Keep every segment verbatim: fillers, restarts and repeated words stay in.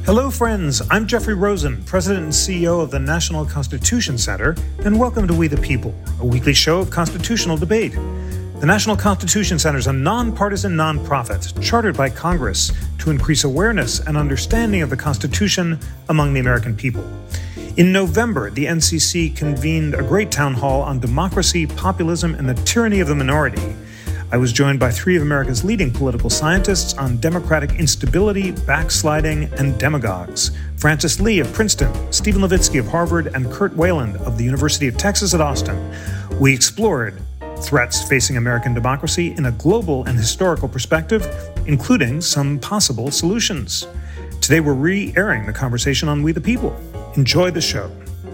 Hello, friends. I'm Jeffrey Rosen, President and C E O of the National Constitution Center, and welcome to We the People, a weekly show of constitutional debate. The National Constitution Center is a nonpartisan nonprofit chartered by Congress to increase awareness and understanding of the Constitution among the American people. In November, the N C C convened a great town hall on democracy, populism, and the tyranny of the minority. I was joined by three of America's leading political scientists on democratic instability, backsliding, and demagogues. Francis Lee of Princeton, Stephen Levitsky of Harvard, and Kurt Wayland of the University of Texas at Austin. We explored threats facing American democracy in a global and historical perspective, including some possible solutions. Today we're re-airing the conversation on We the People. Enjoy the show.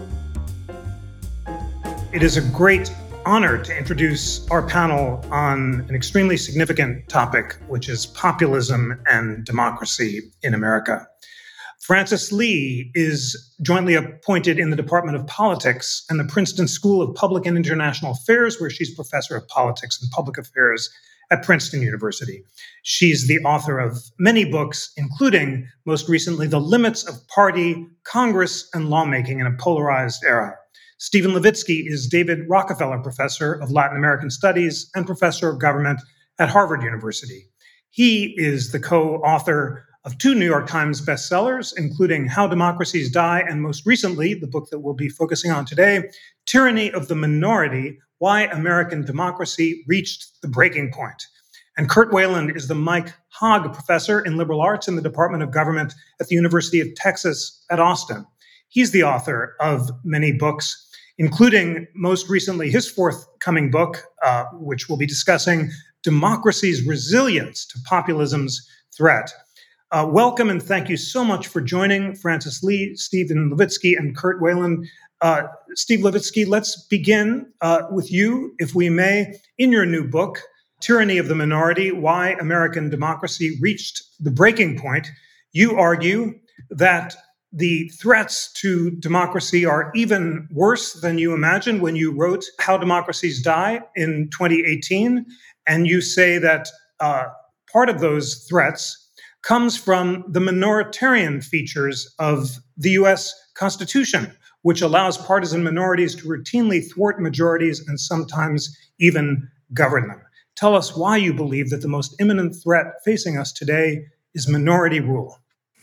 It is a great honor to introduce our panel on an extremely significant topic, which is populism and democracy in America. Francis Lee is jointly appointed in the Department of Politics and the Princeton School of Public and International Affairs, where she's professor of politics and public affairs at Princeton University. She's the author of many books, including, most recently, The Limits of Party, Congress, and Lawmaking in a Polarized Era. Stephen Levitsky is David Rockefeller Professor of Latin American Studies and Professor of Government at Harvard University. He is the co-author of two New York Times bestsellers, including How Democracies Die, and most recently, the book that we'll be focusing on today, Tyranny of the Minority, Why American Democracy Reached the Breaking Point. And Kurt Wayland is the Mike Hogg Professor in Liberal Arts in the Department of Government at the University of Texas at Austin. He's the author of many books, including most recently his forthcoming book, uh, which we'll be discussing, Democracy's Resilience to Populism's Threat. Uh, welcome and thank you so much for joining Francis Lee, Stephen Levitsky, and Kurt Wayland. Uh, Steve Levitsky, let's begin uh, with you, if we may. In your new book, Tyranny of the Minority, Why American Democracy Reached the Breaking Point, you argue that the threats to democracy are even worse than you imagined when you wrote How Democracies Die in twenty eighteen. And you say that uh, part of those threats comes from the minoritarian features of the U S Constitution, which allows partisan minorities to routinely thwart majorities and sometimes even govern them. Tell us why you believe that the most imminent threat facing us today is minority rule.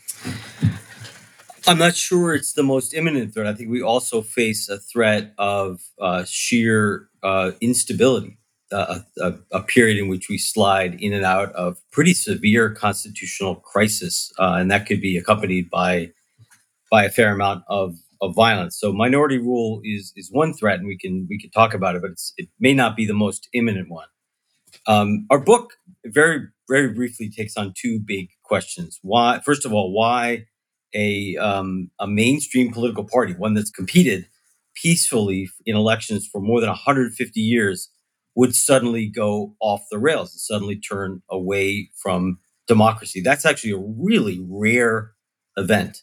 I'm not sure it's the most imminent threat. I think we also face a threat of uh, sheer uh, instability, uh, a, a period in which we slide in and out of pretty severe constitutional crisis, uh, and that could be accompanied by by a fair amount of, of violence. So, minority rule is is one threat, and we can we can talk about it, but it's, it may not be the most imminent one. Um, our book, very very briefly, takes on two big questions. Why, first of all, why a um, a mainstream political party, one that's competed peacefully in elections for more than one hundred fifty years, would suddenly go off the rails and suddenly turn away from democracy. That's actually a really rare event.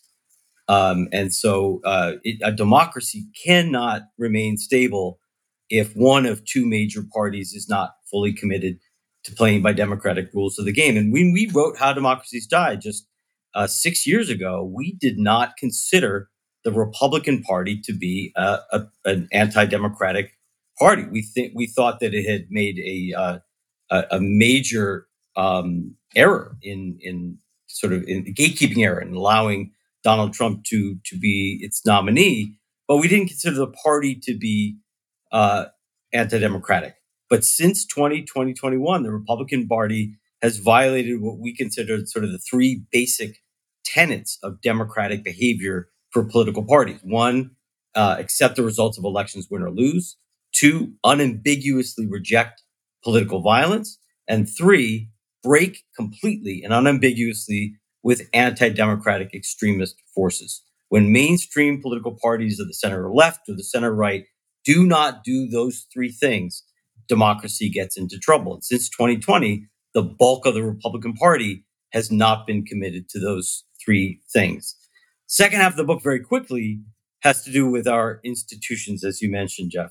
Um, and so uh, it, a democracy cannot remain stable if one of two major parties is not fully committed to playing by democratic rules of the game. And when we wrote How Democracies Die just Uh, six years ago, we did not consider the Republican Party to be uh, a, an anti-democratic party. We think we thought that it had made a uh, a, a major um, error in in sort of in the gatekeeping error in allowing Donald Trump to to be its nominee, but we didn't consider the party to be uh, anti-democratic. But since twenty twenty, twenty-one, the Republican Party has violated what we consider sort of the three basic tenets of democratic behavior for political parties. One, uh, accept the results of elections, win or lose. Two, unambiguously reject political violence. And three, break completely and unambiguously with anti-democratic extremist forces. When mainstream political parties of the center left or the center right do not do those three things, democracy gets into trouble. And since twenty twenty, the bulk of the Republican Party has not been committed to those three things. Second half of the book, very quickly, has to do with our institutions, as you mentioned, Jeff.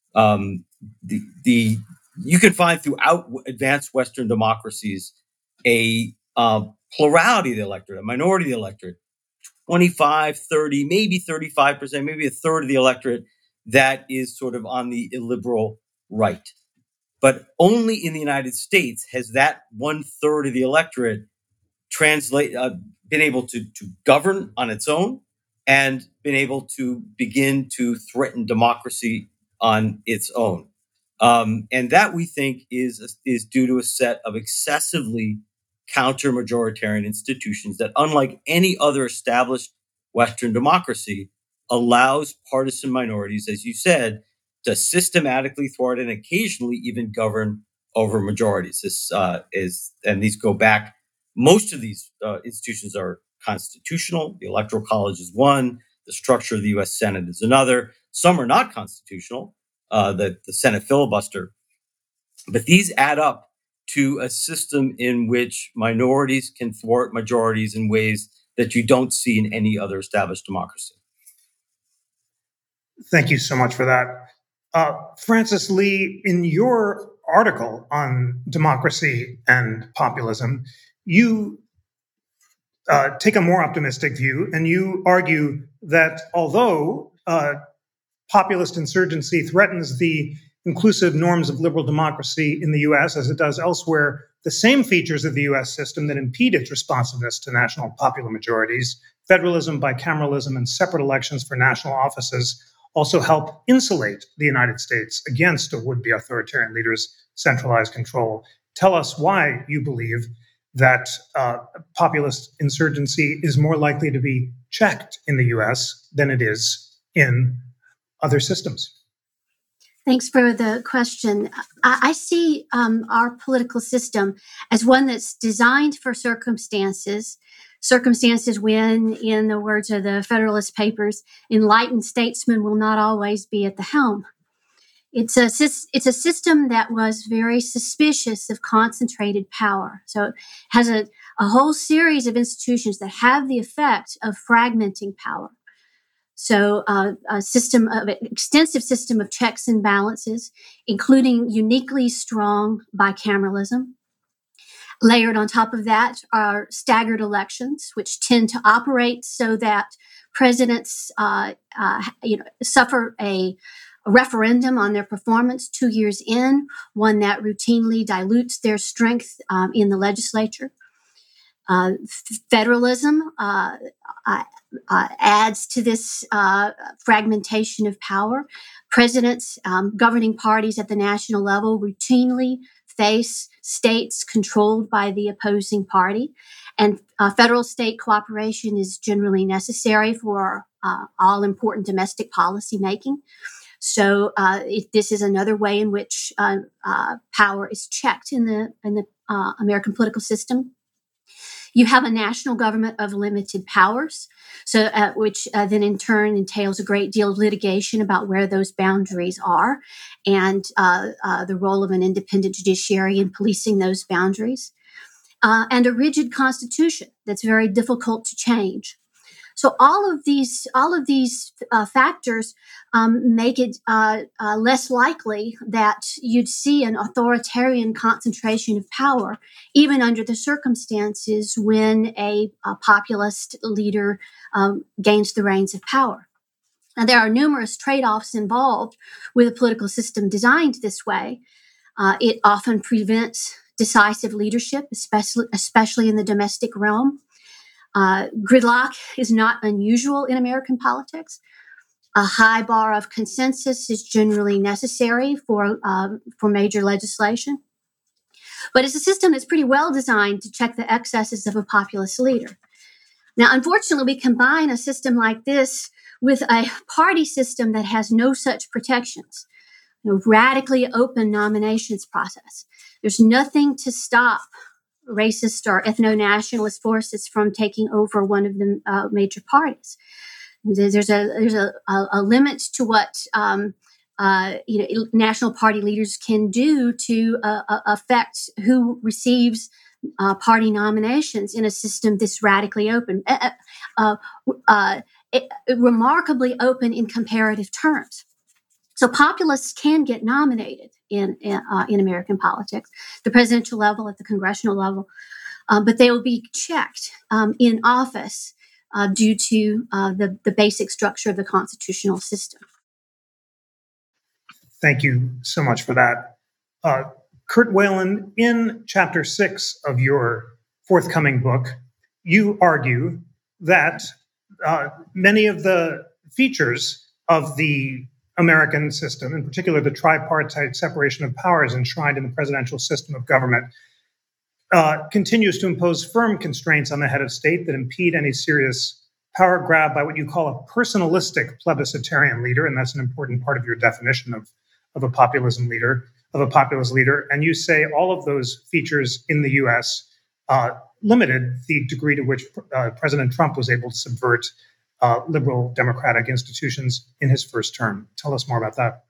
Um, the, the you can find throughout advanced Western democracies a uh, plurality of the electorate, a minority of the electorate, twenty-five, thirty, maybe thirty-five percent, maybe a third of the electorate that is sort of on the illiberal right. But only in the United States has that one third of the electorate translate uh, been able to, to govern on its own and been able to begin to threaten democracy on its own. Um, and that, we think, is, is due to a set of excessively counter-majoritarian institutions that, unlike any other established Western democracy, allows partisan minorities, as you said, to systematically thwart and occasionally even govern over majorities. This uh, is, and these go back. Most of these uh, institutions are constitutional. The Electoral College is one. The structure of the U S Senate is another. Some are not constitutional. Uh, the, the Senate filibuster. But these add up to a system in which minorities can thwart majorities in ways that you don't see in any other established democracy. Thank you so much for that. Uh, Francis Lee, in your article on democracy and populism, you uh, take a more optimistic view, and you argue that although uh, populist insurgency threatens the inclusive norms of liberal democracy in the U S as it does elsewhere, the same features of the U S system that impede its responsiveness to national popular majorities, federalism, bicameralism, and separate elections for national offices, also help insulate the United States against a would-be authoritarian leader's centralized control. Tell us why you believe that uh, populist insurgency is more likely to be checked in the U S than it is in other systems. Thanks for the question. I, I see um, our political system as one that's designed for circumstances, circumstances when, in the words of the Federalist Papers, enlightened statesmen will not always be at the helm. It's a, it's a system that was very suspicious of concentrated power. So it has a, a whole series of institutions that have the effect of fragmenting power. So uh, a system of an extensive system of checks and balances, including uniquely strong bicameralism. Layered on top of that are staggered elections, which tend to operate so that presidents uh, uh, you know, suffer a, a referendum on their performance two years in, one that routinely dilutes their strength um, in the legislature. Uh, federalism uh, uh, uh, adds to this uh, fragmentation of power. Presidents, um, governing parties at the national level routinely face states controlled by the opposing party, and uh, federal-state cooperation is generally necessary for uh, all important domestic policy making. So uh, it, this is another way in which uh, uh, power is checked in the in the uh, American political system. You have a national government of limited powers, so uh, which uh, then in turn entails a great deal of litigation about where those boundaries are and uh, uh, the role of an independent judiciary in policing those boundaries, uh, and a rigid constitution that's very difficult to change. So all of these, all of these uh, factors um, make it uh, uh, less likely that you'd see an authoritarian concentration of power, even under the circumstances when a, a populist leader um, gains the reins of power. Now, there are numerous trade-offs involved with a political system designed this way. Uh, it often prevents decisive leadership, especially, especially in the domestic realm. Uh, gridlock is not unusual in American politics. A high bar of consensus is generally necessary for uh, for major legislation. But it's a system that's pretty well designed to check the excesses of a populist leader. Now, unfortunately, we combine a system like this with a party system that has no such protections. You know, radically open nominations process. There's nothing to stop racist or ethno-nationalist forces from taking over one of the uh, major parties. There's a there's a, a, a limit to what um, uh, you know national party leaders can do to uh, affect who receives uh, party nominations in a system this radically open, uh, uh, uh, it, remarkably open in comparative terms. So populists can get nominated in uh, in American politics, the presidential level, at the congressional level, uh, but they will be checked um, in office uh, due to uh, the, the basic structure of the constitutional system. Thank you so much for that. Uh, Kurt Whalen, in chapter six of your forthcoming book, you argue that uh, many of the features of the American system, in particular the tripartite separation of powers enshrined in the presidential system of government, uh, continues to impose firm constraints on the head of state that impede any serious power grab by what you call a personalistic plebiscitarian leader, and that's an important part of your definition of, of a populism leader, of a populist leader. And you say all of those features in the U S uh, limited the degree to which uh, President Trump was able to subvert uh, liberal democratic institutions in his first term. Tell us more about that.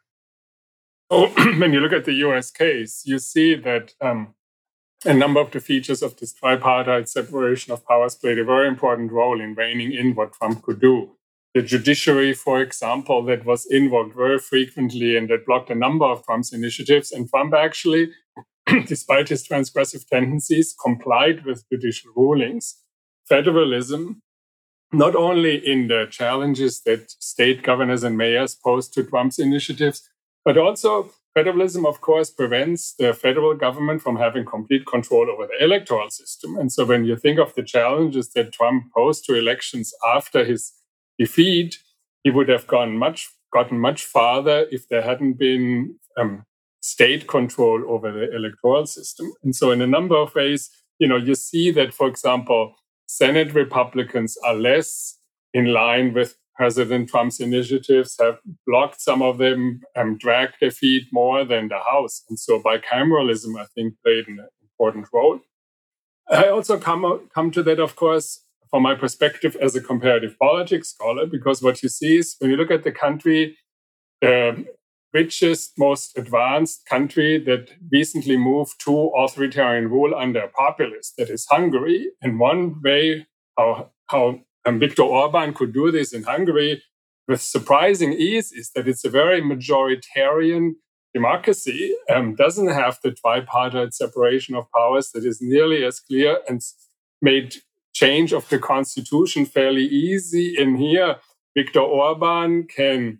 Oh, when you look at the U S case, you see that um, a number of the features of this tripartite separation of powers played a very important role in reining in what Trump could do. The judiciary, for example, that was invoked very frequently and that blocked a number of Trump's initiatives. And Trump actually, despite his transgressive tendencies, complied with judicial rulings. Federalism, not only in the challenges that state governors and mayors posed to Trump's initiatives, but also federalism, of course, prevents the federal government from having complete control over the electoral system. And so when you think of the challenges that Trump posed to elections after his defeat, he would have gone much, gotten much farther if there hadn't been um, state control over the electoral system. And so in a number of ways, you know, you see that, for example, Senate Republicans are less in line with President Trump's initiatives, have blocked some of them, um, dragged their feet more than the House. And so bicameralism, I think, played an important role. I also come, come to that, of course, from my perspective as a comparative politics scholar, because what you see is when you look at the country, the richest, most advanced country that recently moved to authoritarian rule under a populist, that is Hungary. And one way how, how um, Viktor Orban could do this in Hungary with surprising ease is that it's a very majoritarian democracy, um, doesn't have the tripartite separation of powers that is nearly as clear, and made change of the constitution fairly easy. In here, Viktor Orban can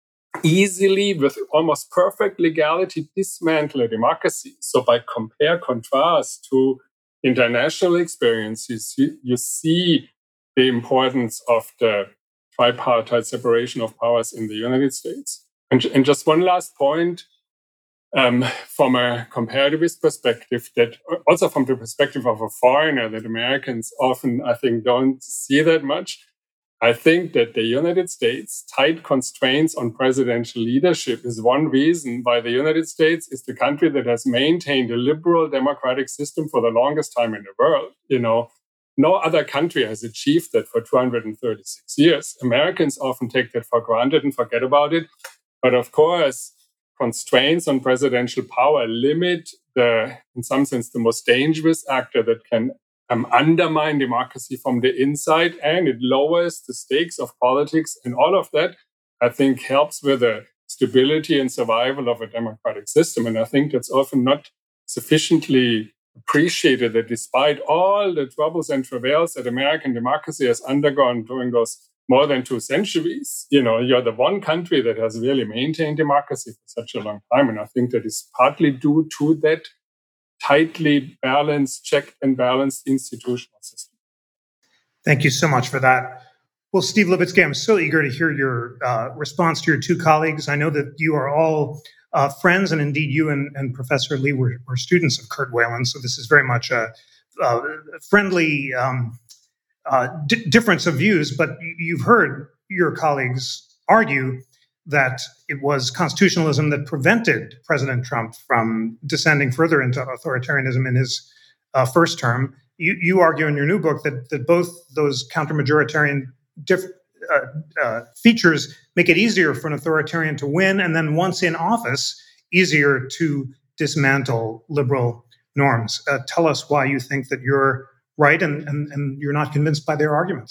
easily, with almost perfect legality, dismantle a democracy. So by compare, contrast to international experiences, you, you see the importance of the tripartite separation of powers in the United States. And, and just one last point, um, from a comparativist perspective, that also from the perspective of a foreigner that Americans often, I think, don't see that much. I think that the United States' tight constraints on presidential leadership is one reason why the United States is the country that has maintained a liberal democratic system for the longest time in the world. You know, no other country has achieved that for two hundred thirty-six years. Americans often take that for granted and forget about it. But of course, constraints on presidential power limit the, in some sense, the most dangerous actor that can Um, undermine democracy from the inside, and it lowers the stakes of politics. And all of that, I think, helps with the stability and survival of a democratic system. And I think that's often not sufficiently appreciated, that despite all the troubles and travails that American democracy has undergone during those more than two centuries, you know, you're the one country that has really maintained democracy for such a long time. And I think that is partly due to that tightly balanced, checked and balanced institutional system. Thank you so much for that. Well, Steve Levitsky, I'm so eager to hear your uh, response to your two colleagues. I know that you are all uh, friends, and indeed you and, and Professor Lee were, were students of Kurt Whalen, so this is very much a, a friendly um, uh, d- difference of views, but you've heard your colleagues argue that it was constitutionalism that prevented President Trump from descending further into authoritarianism in his uh, first term. You, you argue in your new book that, that both those counter-majoritarian diff- uh, uh, features make it easier for an authoritarian to win, and then once in office, easier to dismantle liberal norms. Uh, tell us why you think that you're right and, and, and you're not convinced by their arguments.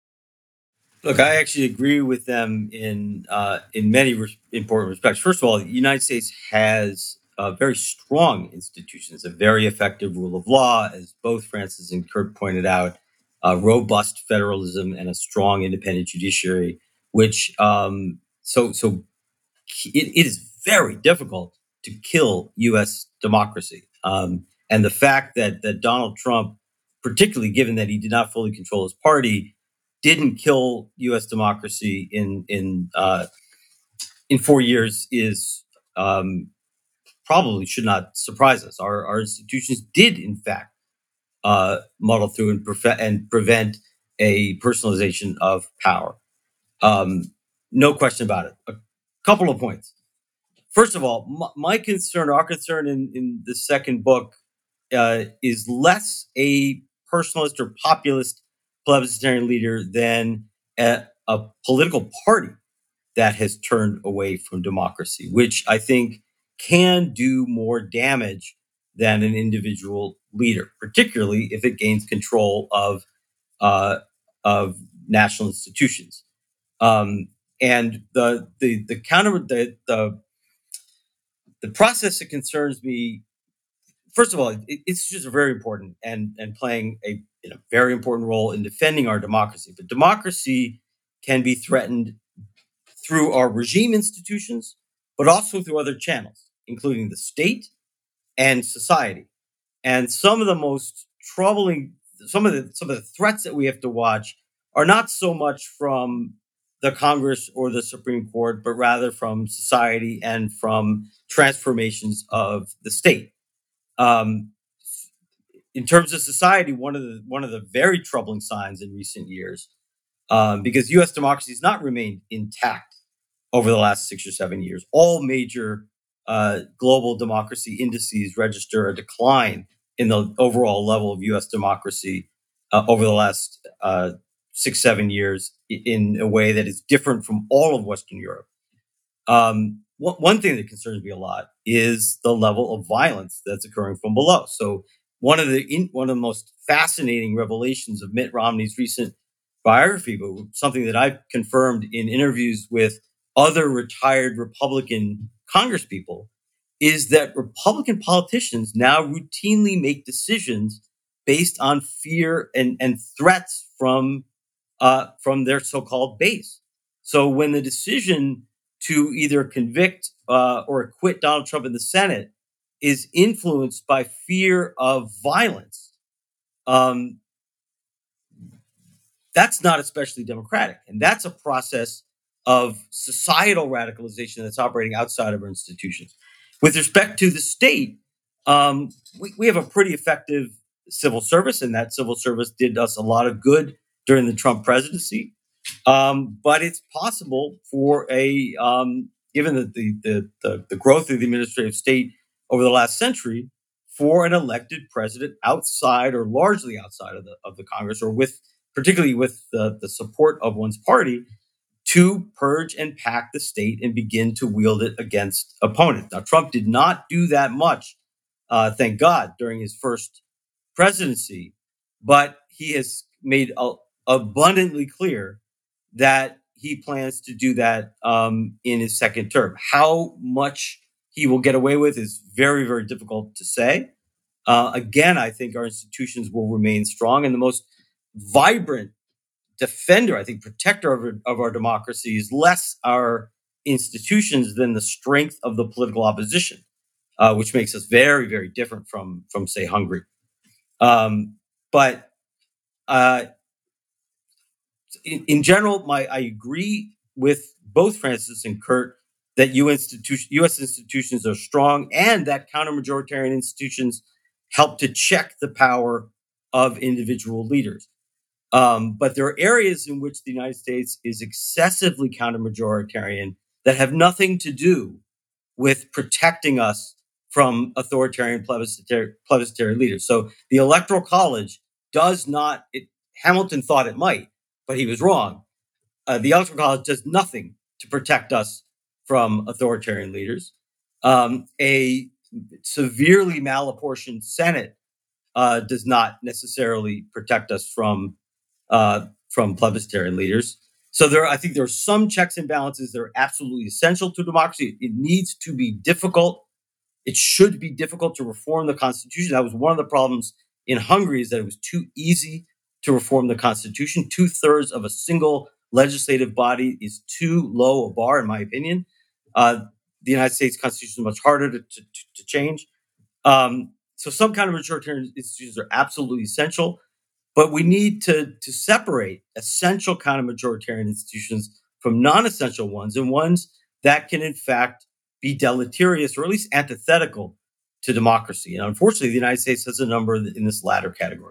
Look, I actually agree with them in uh, in many re- important respects. First of all, the United States has uh, very strong institutions, a very effective rule of law, as both Francis and Kurt pointed out. uh, robust federalism and a strong independent judiciary, which um, so so it, it is very difficult to kill U S democracy. Um, and the fact that that Donald Trump, particularly given that he did not fully control his party, didn't kill U S democracy in in uh, in four years is um, probably should not surprise us. Our our institutions did, in fact, uh, muddle through and, pre- and prevent a personalization of power. Um, no question about it. A couple of points. First of all, my, my concern, our concern in, in the second book, uh, is less a personalist or populist plebiscitarian leader than a, a political party that has turned away from democracy, which I think can do more damage than an individual leader, particularly if it gains control of uh, of national institutions. Um, and the the the counter the, the the process that concerns me, first of all, it, it's just very important and and playing a you know, very important role in defending our democracy. But democracy can be threatened through our regime institutions, but also through other channels, including the state and society. And some of the most troubling, some of the some of the threats that we have to watch are not so much from the Congress or the Supreme Court, but rather from society and from transformations of the state. Um, in terms of society, one of the one of the very troubling signs in recent years, um, because U S democracy has not remained intact over the last six or seven years. All major uh, global democracy indices register a decline in the overall level of U S democracy uh, over the last uh, six, seven years in a way that is different from all of Western Europe. Um, one, one thing that concerns me a lot is the level of violence that's occurring from below. So one of the in, one of the most fascinating revelations of Mitt Romney's recent biography, but something that I've confirmed in interviews with other retired Republican congresspeople, is that Republican politicians now routinely make decisions based on fear and, and threats from uh, from their so-called base. So when the decision to either convict uh, or acquit Donald Trump in the Senate is influenced by fear of violence, um, that's not especially democratic. And that's a process of societal radicalization that's operating outside of our institutions. With respect to the state, um, we, we have a pretty effective civil service, and that civil service did us a lot of good during the Trump presidency. Um, but it's possible for a, um, given the, the, the, the growth of the administrative state over the last century, for an elected president outside or largely outside of the of the Congress, or with particularly with the, the support of one's party, to purge and pack the state and begin to wield it against opponents. Now, Trump did not do that much, uh, thank God, during his first presidency, but he has made a, abundantly clear that he plans to do that um, in his second term. How much he will get away with is very, very difficult to say. Uh, again, I think our institutions will remain strong, and the most vibrant defender, I think, protector of, of our democracy is less our institutions than the strength of the political opposition, uh, which makes us very, very different from, from say, Hungary. Um, but uh, in, in general, my I agree with both Francis and Kurt that U S, institution, U S institutions are strong and that counter-majoritarian institutions help to check the power of individual leaders. Um, but there are areas in which the United States is excessively counter-majoritarian that have nothing to do with protecting us from authoritarian plebiscitary, plebiscitary leaders. So the Electoral College does not, it, Hamilton thought it might, but he was wrong. Uh, the Electoral College does nothing to protect us from authoritarian leaders. Um, a severely malapportioned Senate uh, does not necessarily protect us from uh, from plebiscitarian leaders. So there, I think there are some checks and balances that are absolutely essential to democracy. It needs to be difficult. It should be difficult to reform the Constitution. That was one of the problems in Hungary, is that it was too easy to to reform the Constitution. Two thirds of a single legislative body is too low a bar, in my opinion. Uh, the United States Constitution is much harder to, to, to change. Um, so some kind of majoritarian institutions are absolutely essential, but we need to, to separate essential kind of majoritarian institutions from non-essential ones, and ones that can, in fact, be deleterious or at least antithetical to democracy. And unfortunately, the United States has a number in this latter category.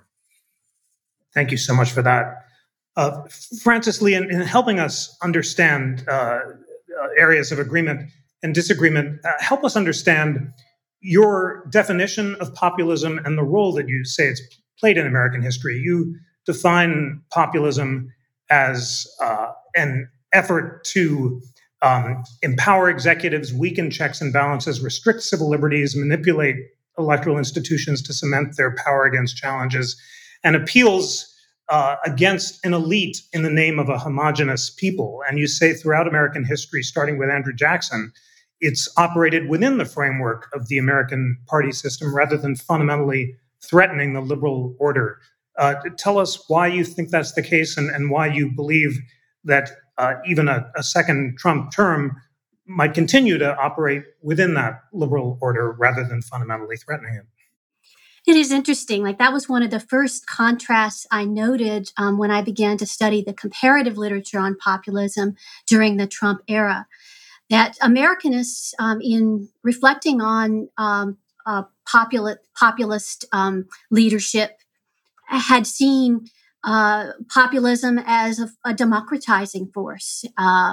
Thank you so much for that. Uh, Francis Lee, in, in helping us understand uh, uh, areas of agreement and disagreement, uh, help us understand your definition of populism and the role that you say it's played in American history. You define populism as uh, an effort to um, empower executives, weaken checks and balances, restrict civil liberties, manipulate electoral institutions to cement their power against challenges, and appeals uh, against an elite in the name of a homogenous people. And you say throughout American history, starting with Andrew Jackson, it's operated within the framework of the American party system rather than fundamentally threatening the liberal order. Uh, tell us why you think that's the case, and, and why you believe that uh, even a, a second Trump term might continue to operate within that liberal order rather than fundamentally threatening it. It is interesting. Like, that was one of the first contrasts I noted um, when I began to study the comparative literature on populism during the Trump era. That Americanists, um, in reflecting on um, uh, popul- populist um, leadership, had seen uh, populism as a, a democratizing force, uh,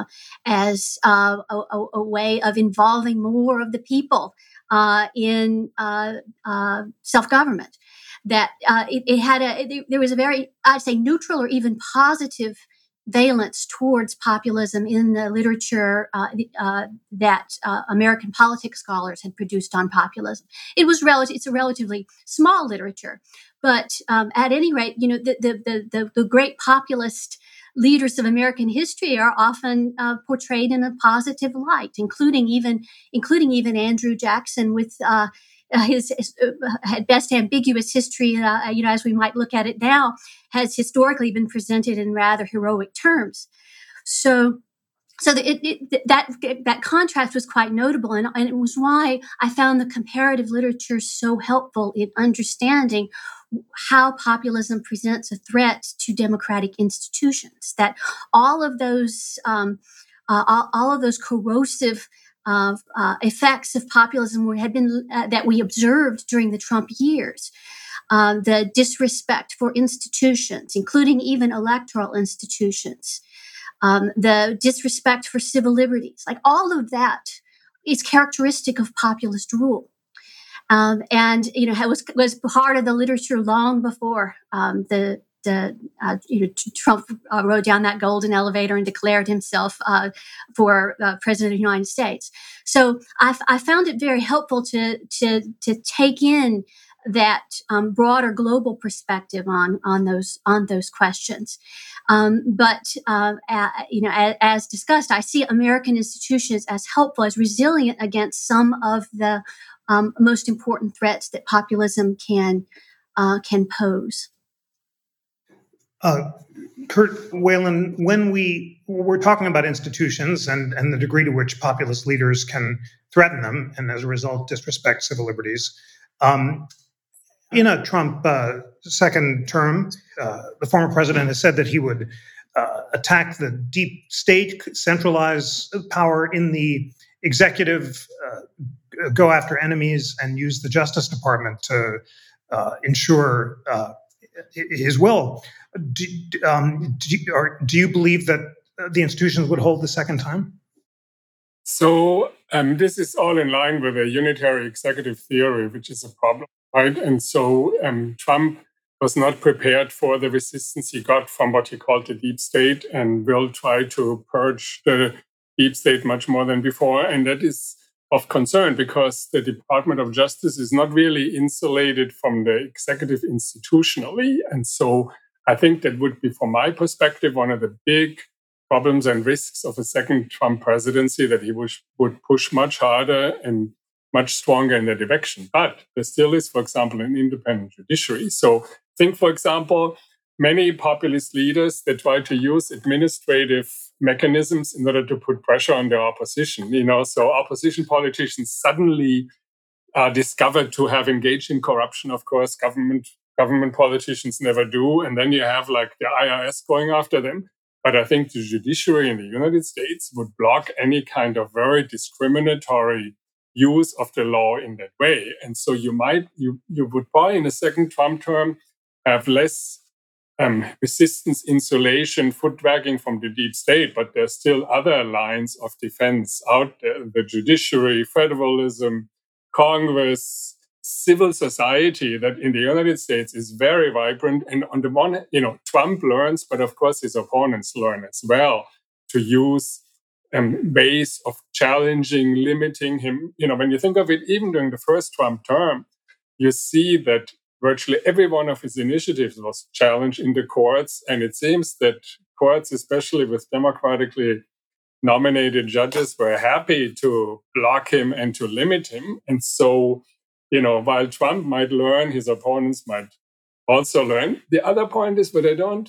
as uh, a, a way of involving more of the people uh, in uh, uh, self-government. That uh, it, it had a it, there was a very, I'd say, neutral or even positive valence towards populism in the literature uh, uh, that uh, American politics scholars had produced on populism. It was relative; it's a relatively small literature, but um, at any rate, you know, the the the, the, the great populist leaders of American history are often uh, portrayed in a positive light, including even including even Andrew Jackson with. Uh, Uh, his, his uh, at best ambiguous history, uh, you know, as we might look at it now, has historically been presented in rather heroic terms. So, so the, it, it, that that contrast was quite notable, and, and it was why I found the comparative literature so helpful in understanding how populism presents a threat to democratic institutions. That all of those, um, uh, all, all of those corrosive of uh, effects of populism had been uh, that we observed during the Trump years, uh, the disrespect for institutions, including even electoral institutions, um, the disrespect for civil liberties, like all of that is characteristic of populist rule, um, and you know was was part of the literature long before um, the. The, uh, you know, Trump uh, rode down that golden elevator and declared himself uh, for uh, president of the United States. So I, I found it very helpful to to to take in that um, broader global perspective on on those on those questions. Um, but uh, uh, you know, as, as discussed, I see American institutions as helpful, as resilient against some of the um, most important threats that populism can uh, can pose. Uh, Kurt Whalen, when we we're talking about institutions and, and the degree to which populist leaders can threaten them and as a result disrespect civil liberties, um, in a Trump uh, second term, uh, the former president has said that he would uh, attack the deep state, centralize power in the executive, uh, go after enemies, and use the Justice Department to uh, ensure uh, his will. Do, um, do, you, or do you believe that the institutions would hold the second time? So um, this is all in line with a unitary executive theory, which is a problem, right? And so um, Trump was not prepared for the resistance he got from what he called the deep state, and will try to purge the deep state much more than before. And that is of concern because the Department of Justice is not really insulated from the executive institutionally. And so I think that would be, from my perspective, one of the big problems and risks of a second Trump presidency, that he would, would push much harder and much stronger in that direction. But there still is, for example, an independent judiciary. So think, for example, many populist leaders, they try to use administrative mechanisms in order to put pressure on their opposition. You know, so opposition politicians suddenly are discovered to have engaged in corruption. Of course, government government politicians never do, and then you have like the I R S going after them. But I think the judiciary in the United States would block any kind of very discriminatory use of the law in that way. And so you might, you, you would probably in a second Trump term have less um, resistance, insulation, foot dragging from the deep state, but there's still other lines of defense out there: the judiciary, federalism, Congress, civil society, that in the United States is very vibrant. And on the one, you know, Trump learns, but of course his opponents learn as well, to use um, ways of challenging, limiting him. You know, when you think of it, even during the first Trump term, you see that virtually every one of his initiatives was challenged in the courts. And it seems that courts, especially with democratically nominated judges, were happy to block him and to limit him. And so, you know, while Trump might learn, his opponents might also learn. The other point is, but I don't,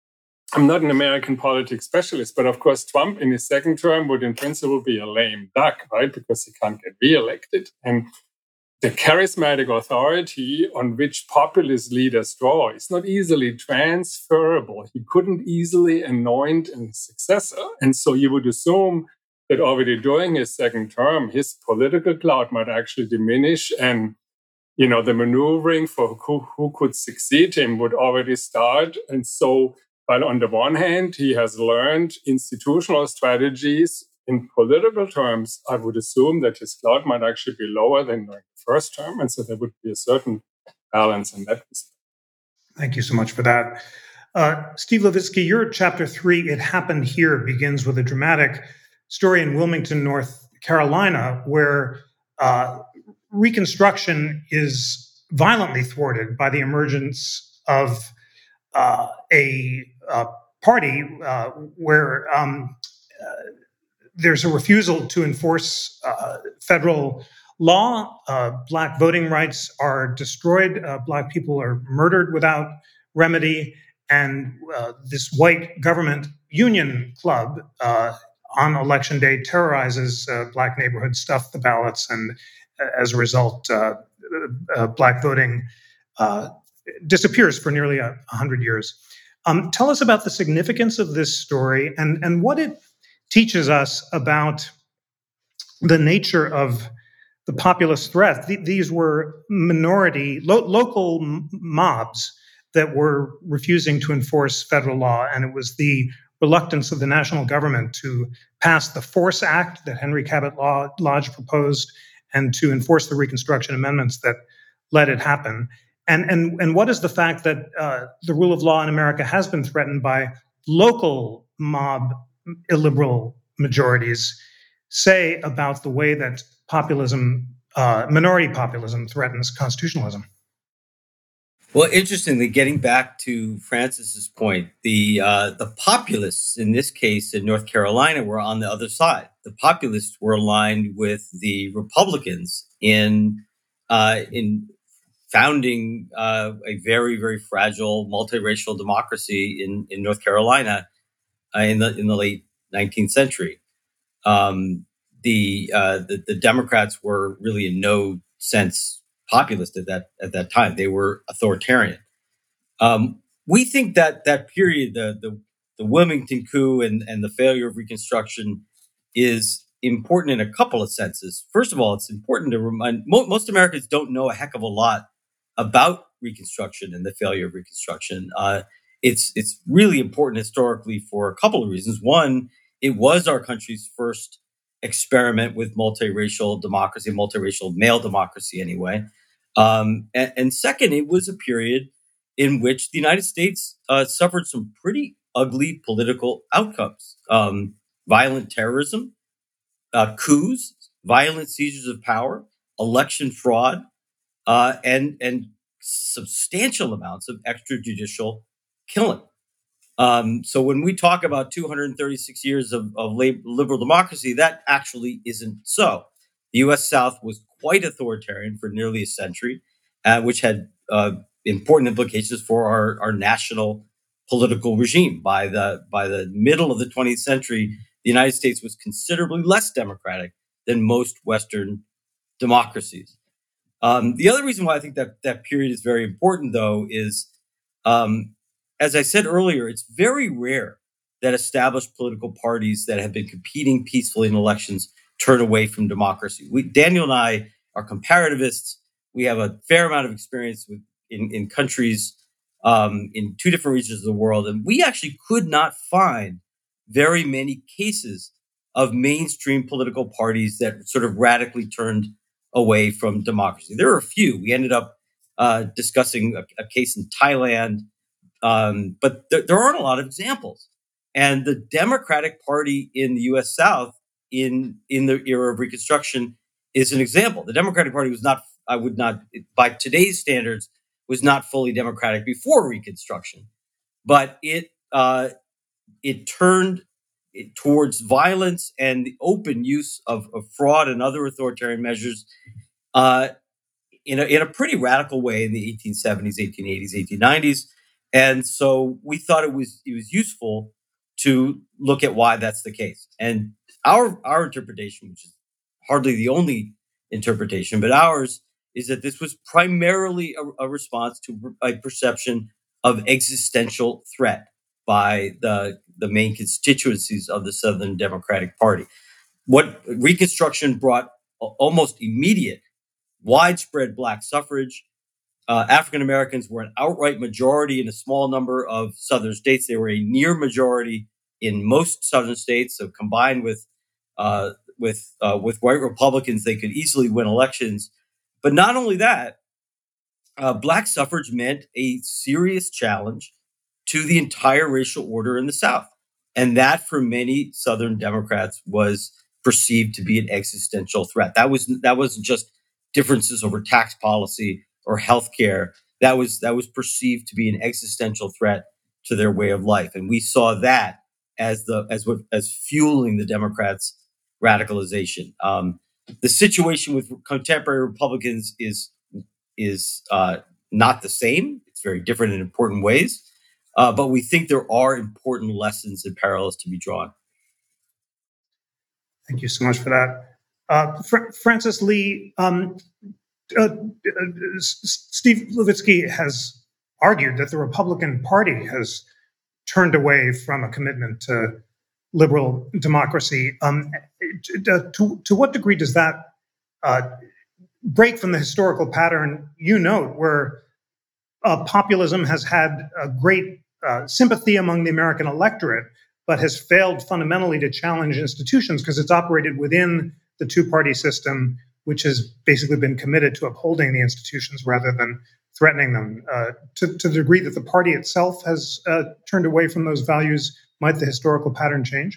I'm not an American politics specialist, but of course, Trump in his second term would in principle be a lame duck, right? Because he can't get reelected. And the charismatic authority on which populist leaders draw is not easily transferable. He couldn't easily anoint a successor. And so you would assume that already during his second term, his political clout might actually diminish, and, you know, the maneuvering for who, who could succeed him would already start. And so, while on the one hand, he has learned institutional strategies, in political terms, I would assume that his clout might actually be lower than during the first term. And so there would be a certain balance in that respect. Thank you so much for that. Uh, Steve Levitsky, your chapter three, It Happened Here, begins with a dramatic story in Wilmington, North Carolina, where uh, Reconstruction is violently thwarted by the emergence of uh, a, a party uh, where um, uh, there's a refusal to enforce uh, federal law. Uh, Black voting rights are destroyed. Uh, Black people are murdered without remedy. And uh, this white government union club uh, on election day terrorizes uh, Black neighborhoods, stuff the ballots, and uh, as a result, uh, uh, Black voting uh, disappears for nearly a hundred years. Um, tell us about the significance of this story and, and what it teaches us about the nature of the populist threat. Th- these were minority, lo- local m- mobs that were refusing to enforce federal law, and it was the reluctance of the national government to pass the Force Act that Henry Cabot Lodge proposed and to enforce the Reconstruction Amendments that let it happen. And, and, and what is the fact that uh, the rule of law in America has been threatened by local mob illiberal majorities say about the way that populism, uh, minority populism, threatens constitutionalism? Well, interestingly, getting back to Francis's point, the uh, the populists in this case in North Carolina were on the other side. The populists were aligned with the Republicans in uh, in founding uh, a very very fragile multiracial democracy in in North Carolina uh, in the in the late nineteenth century. Um, the, uh, the the Democrats were really in no sense populist at that at that time. They were authoritarian. Um, we think that that period, the the, the Wilmington coup and, and the failure of Reconstruction, is important in a couple of senses. First of all, it's important to remind mo- most Americans don't know a heck of a lot about Reconstruction and the failure of Reconstruction. Uh, it's it's really important historically for a couple of reasons. One, it was our country's first experiment with multiracial democracy, multiracial male democracy anyway. Um, and, and second, it was a period in which the United States uh, suffered some pretty ugly political outcomes. Um, violent terrorism, uh, coups, violent seizures of power, election fraud, uh, and, and substantial amounts of extrajudicial killing. Um, so when we talk about two hundred thirty-six years of, of liberal democracy, that actually isn't so. The U S South was quite authoritarian for nearly a century, uh, which had uh, important implications for our, our national political regime. By the by the middle of the twentieth century, the United States was considerably less democratic than most Western democracies. Um, the other reason why I think that that period is very important, though, is, um, as I said earlier, it's very rare that established political parties that have been competing peacefully in elections turn away from democracy. We, Daniel and I are comparativists. We have a fair amount of experience with, in, in countries um, in two different regions of the world, and we actually could not find very many cases of mainstream political parties that sort of radically turned away from democracy. There are a few. We ended up uh, discussing a, a case in Thailand, um, but th- there aren't a lot of examples. And the Democratic Party in the U S South in, in the era of Reconstruction is an example. The Democratic Party was not, I would not, by today's standards, was not fully democratic before Reconstruction, but it uh, it turned towards violence and the open use of, of fraud and other authoritarian measures uh, in, a, in a pretty radical way in the eighteen seventies, eighteen eighties, eighteen nineties. And so we thought it was it was useful to look at why that's the case. And our our interpretation, which is hardly the only interpretation, but ours is that this was primarily a, a response to a perception of existential threat by the, the main constituencies of the Southern Democratic Party. What Reconstruction brought almost immediate, widespread Black suffrage. Uh, African Americans were an outright majority in a small number of Southern states. They were a near majority in most Southern states. So combined with uh, with uh, with white Republicans, they could easily win elections. But not only that, uh, Black suffrage meant a serious challenge to the entire racial order in the South. And that, for many Southern Democrats, was perceived to be an existential threat. That was that wasn't just differences over tax policy or healthcare. That was that was perceived to be an existential threat to their way of life. And we saw that as the as what as fueling the Democrats' radicalization. Um, the situation with contemporary Republicans is is uh, not the same. It's very different in important ways. Uh, but we think there are important lessons and parallels to be drawn. Thank you so much for that. Uh, Fr- Francis Lee, um, uh, uh, Steve Levitsky has argued that the Republican Party has turned away from a commitment to liberal democracy. Um, to, to what degree does that uh, break from the historical pattern you note, where uh, populism has had a great uh, sympathy among the American electorate, but has failed fundamentally to challenge institutions because it's operated within the two-party system, which has basically been committed to upholding the institutions rather than threatening them. Uh, to, to the degree that the party itself has uh, turned away from those values, might the historical pattern change?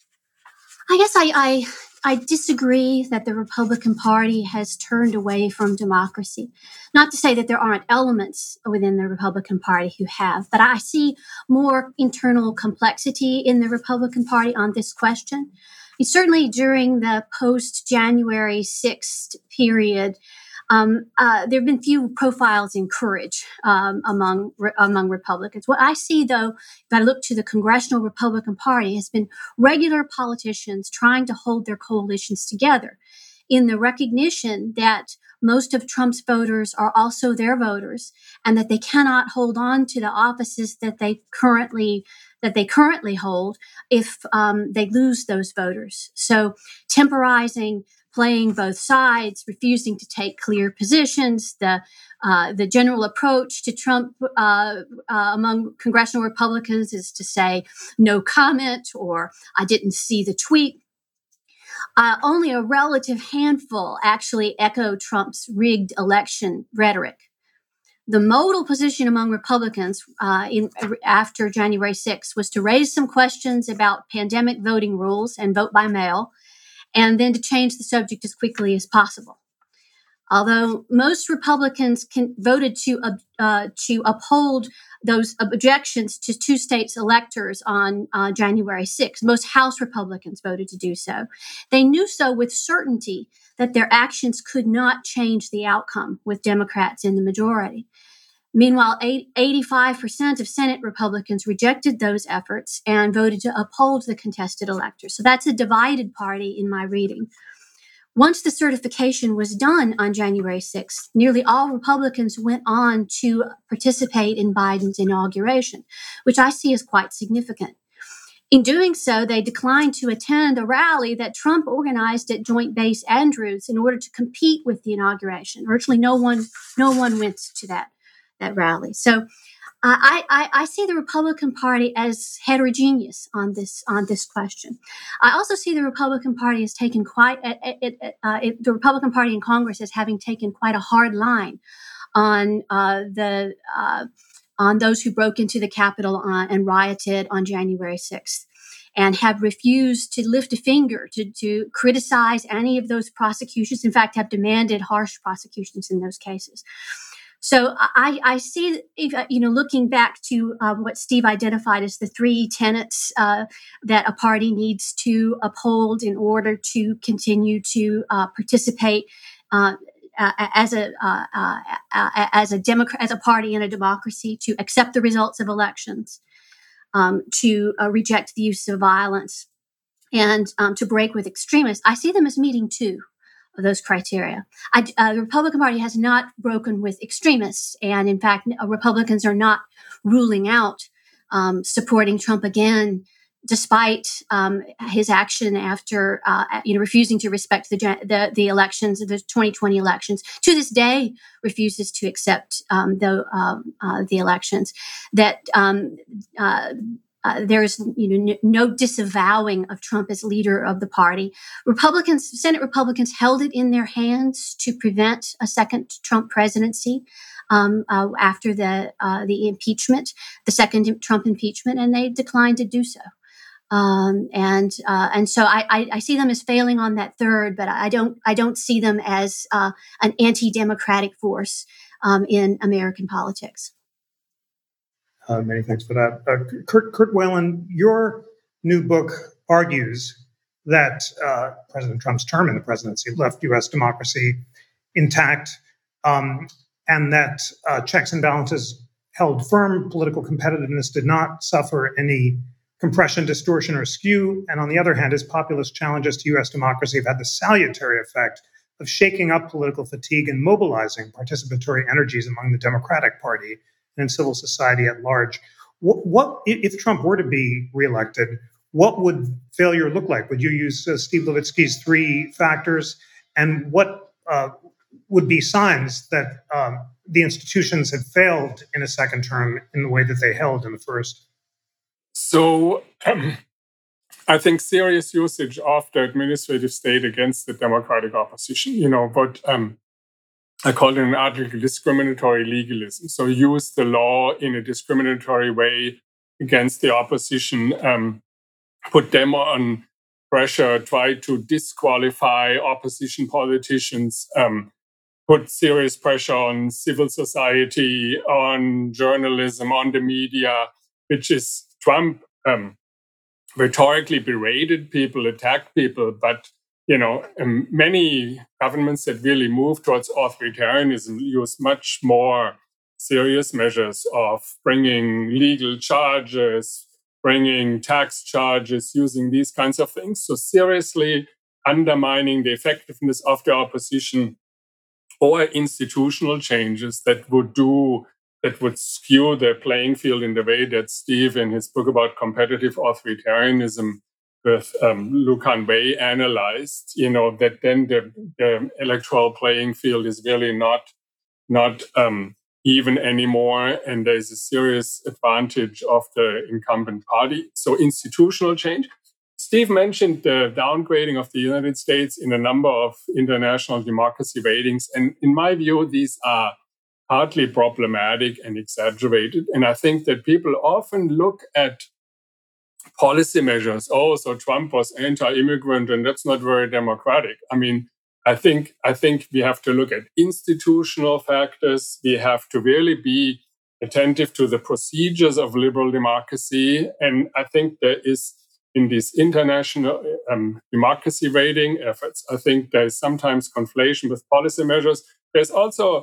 I guess I, I I disagree that the Republican Party has turned away from democracy. Not to say that there aren't elements within the Republican Party who have, but I see more internal complexity in the Republican Party on this question. And certainly during the post-January sixth period, Um, uh, there have been few profiles in courage um, among re- among Republicans. What I see, though, if I look to the Congressional Republican Party, has been regular politicians trying to hold their coalitions together in the recognition that most of Trump's voters are also their voters, and that they cannot hold on to the offices that they currently that they currently hold if um, they lose those voters. So temporizing, playing both sides, refusing to take clear positions. The uh, the general approach to Trump uh, uh, among congressional Republicans is to say no comment or I didn't see the tweet. Uh, only a relative handful actually echo Trump's rigged election rhetoric. The modal position among Republicans uh, in, after January sixth was to raise some questions about pandemic voting rules and vote by mail, and then to change the subject as quickly as possible. Although most Republicans can, voted to uh, to uphold those objections to two states' electors on uh, January sixth, most House Republicans voted to do so. They knew so with certainty that their actions could not change the outcome with Democrats in the majority. Meanwhile, eighty-five percent of Senate Republicans rejected those efforts and voted to uphold the contested electors. So that's a divided party in my reading. Once the certification was done on January sixth, nearly all Republicans went on to participate in Biden's inauguration, which I see as quite significant. In doing so, they declined to attend a rally that Trump organized at Joint Base Andrews in order to compete with the inauguration. Virtually no one, no one went to that, that rally. So Uh, I, I, I see the Republican Party as heterogeneous on this on this question. I also see the Republican Party has taken quite it, it, uh, it, the Republican Party in Congress as having taken quite a hard line on uh, the uh, on those who broke into the Capitol on, and rioted on January sixth, and have refused to lift a finger to to criticize any of those prosecutions. In fact, have demanded harsh prosecutions in those cases. So I, I see, you know, looking back to um, what Steve identified as the three tenets uh, that a party needs to uphold in order to continue to uh, participate uh, uh, as a uh, uh, uh, as a democrat, as a party in a democracy, to accept the results of elections, um, to uh, reject the use of violence, and um, to break with extremists. I see them as meeting two of those criteria. I, uh, the Republican Party has not broken with extremists, and in fact, uh, Republicans are not ruling out um, supporting Trump again, despite um, his action after uh, you know refusing to respect the, the the elections, the twenty twenty elections. To this day, refuses to accept um, the uh, uh, the elections. That. Um, uh, Uh, there's you know n- no disavowing of Trump as leader of the party. Republicans, Senate Republicans, held it in their hands to prevent a second Trump presidency um, uh, after the uh, the impeachment, the second Trump impeachment, and they declined to do so. Um, and uh, and so I, I, I see them as failing on that third, but I don't I don't see them as uh, an anti-democratic force um, in American politics. Uh, many thanks for that. Uh, Kurt, Kurt Whalen, your new book argues that uh, President Trump's term in the presidency left U S democracy intact, um, and that uh, checks and balances held firm, political competitiveness did not suffer any compression, distortion, or skew. And on the other hand, his populist challenges to U S democracy have had the salutary effect of shaking up political fatigue and mobilizing participatory energies among the Democratic Party and civil society at large. What, what if Trump were to be reelected, what would failure look like? Would you use uh, Steve Levitsky's three factors? And what uh, would be signs that um, the institutions had failed in a second term in the way that they held in the first? So um, I think serious usage of the administrative state against the democratic opposition, you know, what um, I call it an article discriminatory legalism. So use the law in a discriminatory way against the opposition, um, put them on pressure, try to disqualify opposition politicians, um, put serious pressure on civil society, on journalism, on the media, which is Trump um, rhetorically berated people, attacked people, but you know, um, many governments that really move towards authoritarianism use much more serious measures of bringing legal charges, bringing tax charges, using these kinds of things. So seriously undermining the effectiveness of the opposition, or institutional changes that would do that would skew the playing field in the way that Steve, in his book about competitive authoritarianism with um, Lucan Way, analyzed, you know, that then the, the electoral playing field is really not, not um, even anymore, and there's a serious advantage of the incumbent party. So institutional change. Steve mentioned the downgrading of the United States in a number of international democracy ratings, and in my view, these are partly problematic and exaggerated. And I think that people often look at policy measures. Oh, so Trump was anti-immigrant, and that's not very democratic. I mean, I think I think we have to look at institutional factors. We have to really be attentive to the procedures of liberal democracy. And I think there is, in these international um, democracy rating efforts, I think there is sometimes conflation with policy measures. There's also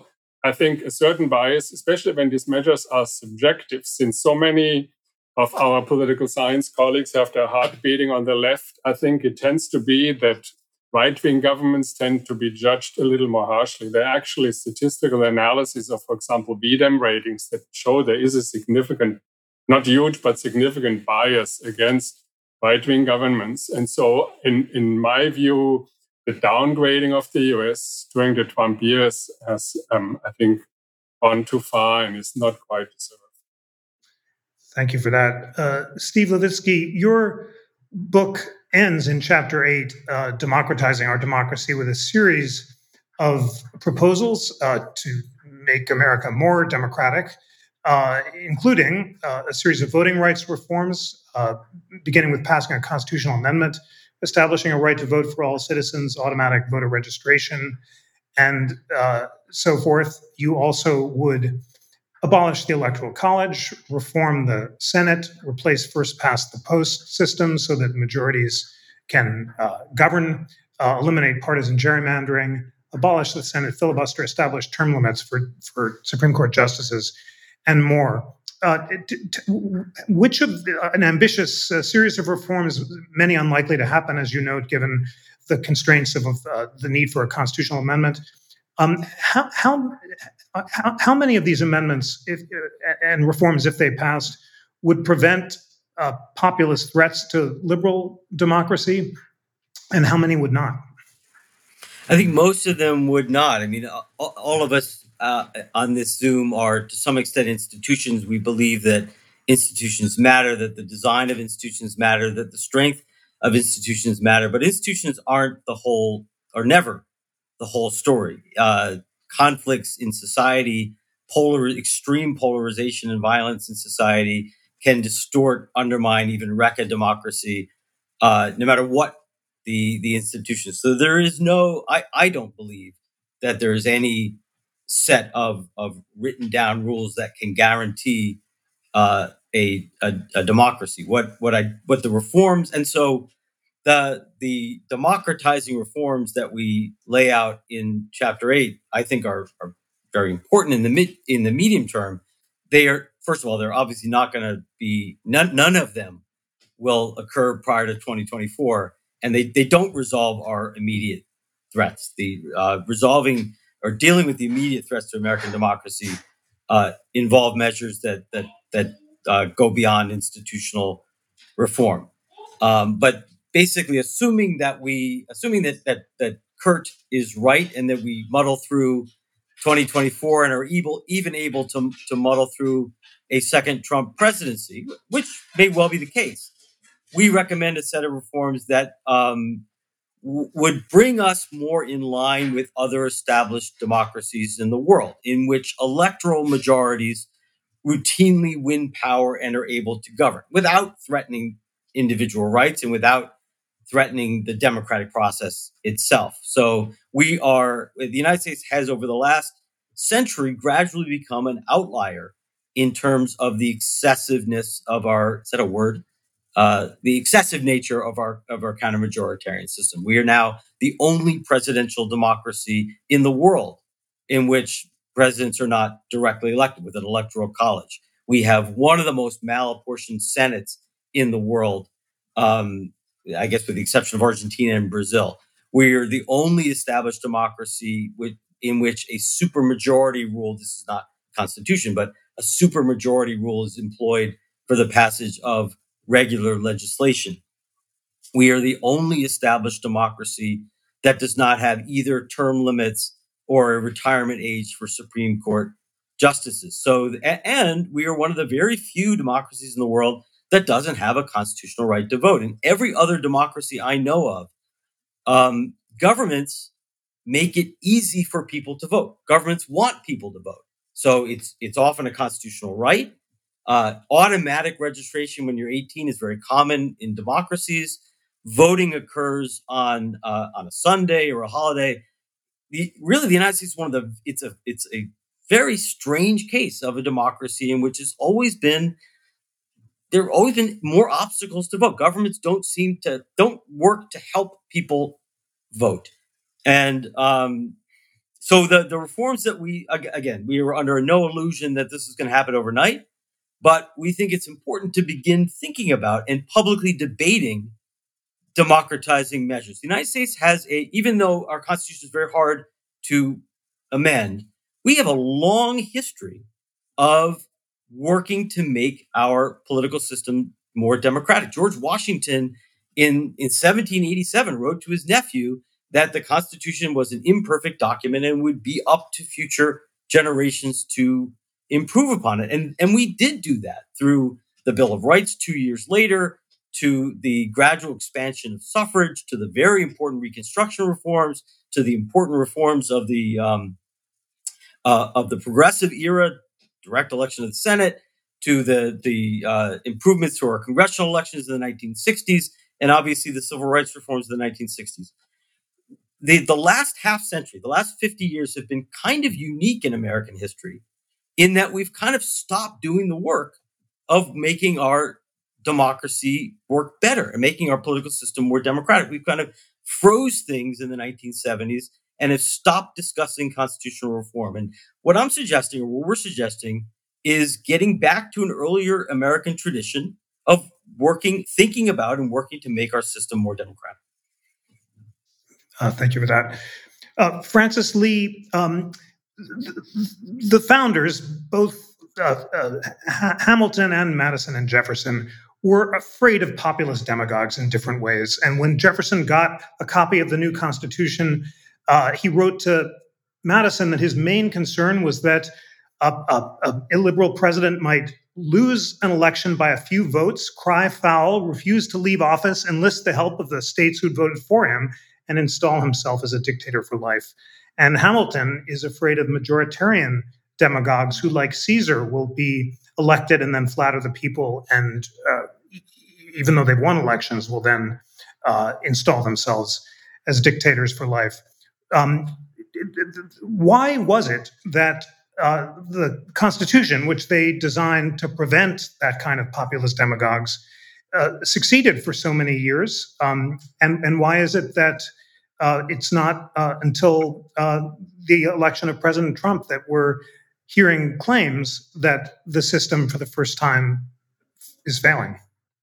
I think a certain bias, especially when these measures are subjective, since so many of our political science colleagues have their heart beating on the left, I think it tends to be that right-wing governments tend to be judged a little more harshly. There are actually statistical analyses of, for example, B D E M ratings that show there is a significant, not huge, but significant bias against right-wing governments. And so in, in my view, the downgrading of the U S during the Trump years has, um, I think, gone too far and is not quite deserved. Thank you for that. Uh, Steve Levitsky, your book ends in chapter eight, uh, Democratizing Our Democracy, with a series of proposals uh, to make America more democratic, uh, including uh, a series of voting rights reforms, uh, beginning with passing a constitutional amendment, establishing a right to vote for all citizens, automatic voter registration, and uh, so forth. You also would abolish the Electoral College, reform the Senate, replace first past the post system so that majorities can uh, govern, uh, eliminate partisan gerrymandering, abolish the Senate filibuster, establish term limits for, for Supreme Court justices, and more. Uh, t- t- which of the, uh, an ambitious uh, series of reforms, many unlikely to happen, as you note, given the constraints of uh, the need for a constitutional amendment. Um, how, how how how many of these amendments if, uh, and reforms, if they passed, would prevent uh, populist threats to liberal democracy, and how many would not? I think most of them would not. I mean, all, all of us uh, on this Zoom are, to some extent, institutions. We believe that institutions matter, that the design of institutions matter, that the strength of institutions matter. But institutions aren't the whole, or never the whole story. Uh, conflicts in society, polar, extreme polarization and violence in society can distort, undermine, even wreck a democracy, uh, no matter what the the institutions. So there is no, I, I don't believe that there is any set of of written down rules that can guarantee uh, a, a a democracy. What what I what the reforms, and so the the democratizing reforms that we lay out in chapter eight, I think are, are very important in the mid in the medium term. They are, first of all, they're obviously not going to be, none none of them will occur prior to twenty twenty-four. And they, they don't resolve our immediate threats. The uh, resolving or dealing with the immediate threats to American democracy uh, involve measures that that that uh, go beyond institutional reform. Um, but basically, assuming that we, assuming that that that Kurt is right and that we muddle through twenty twenty-four and are able, even able to to muddle through a second Trump presidency, which may well be the case, we recommend a set of reforms that um, w- would bring us more in line with other established democracies in the world, in which electoral majorities routinely win power and are able to govern without threatening individual rights and without threatening the democratic process itself. So we are, the United States has over the last century gradually become an outlier in terms of the excessiveness of our, is that a word? Uh, the excessive nature of our of our counter-majoritarian system. We are now the only presidential democracy in the world in which presidents are not directly elected with an electoral college. We have one of the most malapportioned senates in the world, um, I guess with the exception of Argentina and Brazil. We are the only established democracy with, in which a supermajority rule, this is not constitution, but a supermajority rule is employed for the passage of regular legislation. We are the only established democracy that does not have either term limits or a retirement age for Supreme Court justices. So, and we are one of the very few democracies in the world that doesn't have a constitutional right to vote. In every other democracy I know of, um, governments make it easy for people to vote. Governments want people to vote. So it's it's often a constitutional right. Uh, automatic registration when you're eighteen is very common in democracies. Voting occurs on uh, on a Sunday or a holiday. The, really, the United States is one of the it's a it's a very strange case of a democracy in which it's always been there have always been more obstacles to vote. Governments don't seem to don't work to help people vote, and um, So the, the reforms that we, again, we were under no illusion that this is going to happen overnight, but we think it's important to begin thinking about and publicly debating democratizing measures. The United States has a, even though our Constitution is very hard to amend, we have a long history of working to make our political system more democratic. George Washington in, in seventeen eighty-seven wrote to his nephew that the Constitution was an imperfect document and would be up to future generations to improve upon it. And, and we did do that through the Bill of Rights two years later, to the gradual expansion of suffrage, to the very important Reconstruction reforms, to the important reforms of the um, uh, of the progressive era, direct election of the Senate, to the the uh, improvements to our congressional elections in the nineteen sixties, and obviously the civil rights reforms of the nineteen sixties. The, the last half century, the last fifty years have been kind of unique in American history in that we've kind of stopped doing the work of making our democracy work better and making our political system more democratic. We've kind of froze things in the nineteen seventies and have stopped discussing constitutional reform. And what I'm suggesting, or what we're suggesting, is getting back to an earlier American tradition of working, thinking about and working to make our system more democratic. Uh, thank you for that. Uh, Francis Lee, um, the, the founders, both uh, uh, ha- Hamilton and Madison and Jefferson, were afraid of populist demagogues in different ways. And when Jefferson got a copy of the new Constitution, uh, he wrote to Madison that his main concern was that a, a, a illiberal president might lose an election by a few votes, cry foul, refuse to leave office, enlist the help of the states who'd voted for him, and install himself as a dictator for life. And Hamilton is afraid of majoritarian demagogues who, like Caesar, will be elected and then flatter the people, and uh, even though they've won elections, will then uh, install themselves as dictators for life. Um, why was it that uh, the Constitution, which they designed to prevent that kind of populist demagogues, Uh, succeeded for so many years, um, and and why is it that uh, it's not uh, until uh, the election of President Trump that we're hearing claims that the system for the first time is failing?